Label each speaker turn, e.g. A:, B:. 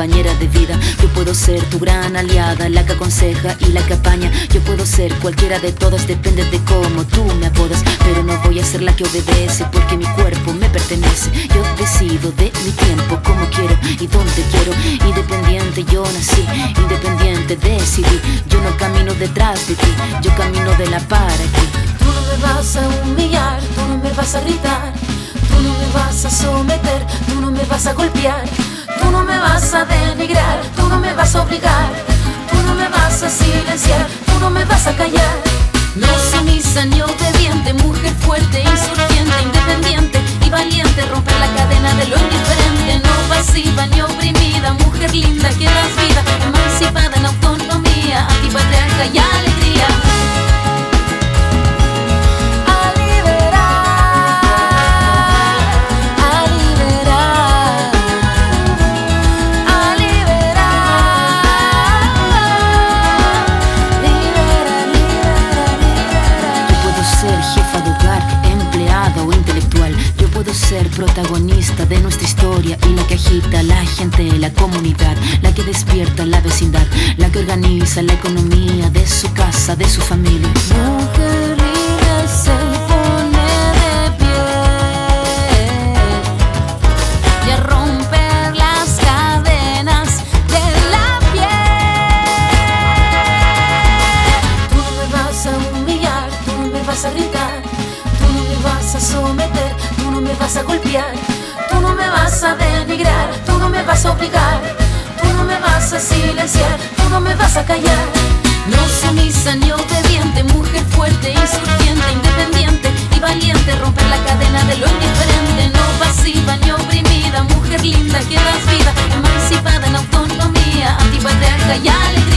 A: compañera de vida. Yo puedo ser tu gran aliada, la que aconseja y la que apaña. Yo puedo ser cualquiera de todas, depende de cómo tú me apodas. Pero no voy a ser la que obedece, porque mi cuerpo me pertenece. Yo decido de mi tiempo, como quiero y donde quiero. Independiente yo nací, independiente decidí. Yo no camino detrás de ti, yo camino de la para aquí.
B: Tú no me vas a humillar, tú no me vas a gritar, tú no me vas a someter, tú no me vas a golpear, tú no me vas a denigrar, tú no me vas a obligar, tú no me vas a silenciar, tú no me vas a callar. No sumisa ni obediente, mujer fuerte, insurgente, independiente y valiente, romper la cadena de lo indiferente. No pasiva ni oprimida, mujer linda que das vida, emancipada en autonomía, antipatriarca y alegría.
A: Ser protagonista de nuestra historia y la que agita a la gente, la comunidad, la que despierta la vecindad, la que organiza la economía de su casa, de su familia.
B: Mujer libre se pone de pie y a romper las cadenas de la piel. Tú no me vas a humillar, tú no me vas a gritar, tú no me vas a someter, tú no me vas a golpear, tú no me vas a denigrar, tú no me vas a obligar, tú no me vas a silenciar, tú no me vas a callar. No sumisa ni obediente, mujer fuerte, insurgente, independiente y valiente, romper la cadena de lo indiferente. No pasiva ni oprimida, mujer linda que das vida, emancipada en autonomía, antipatriarca y alegría.